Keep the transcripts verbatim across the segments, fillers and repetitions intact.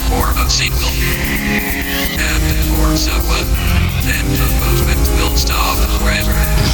for a sequel. And for someone, then the movement will stop forever.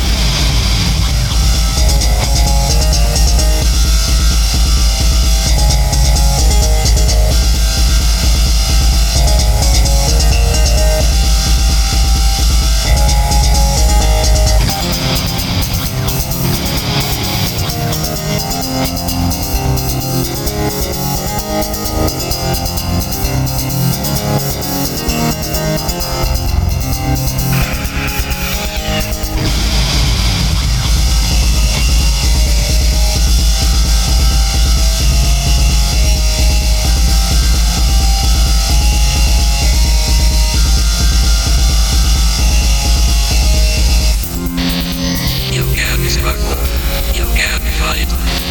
You can fight.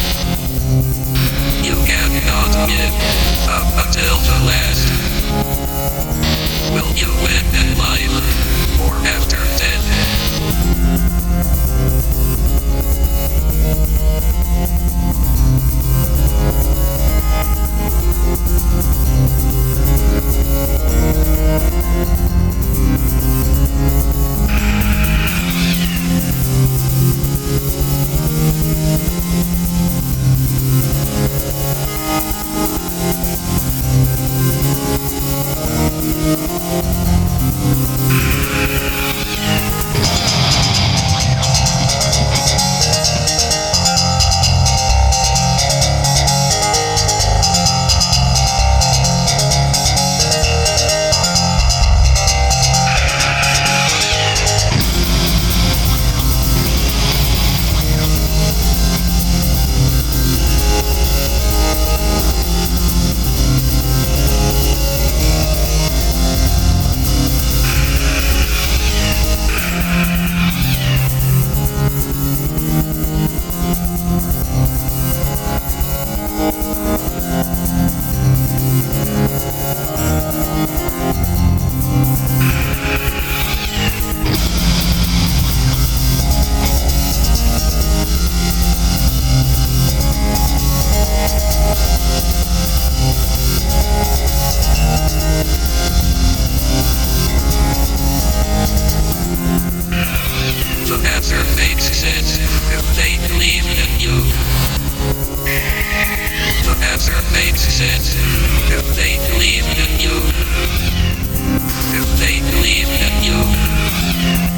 You cannot give up until the last. Will you win in life or after death? The answer makes sense if they believe in you. The answer makes sense if they believe in you. If they believe in you.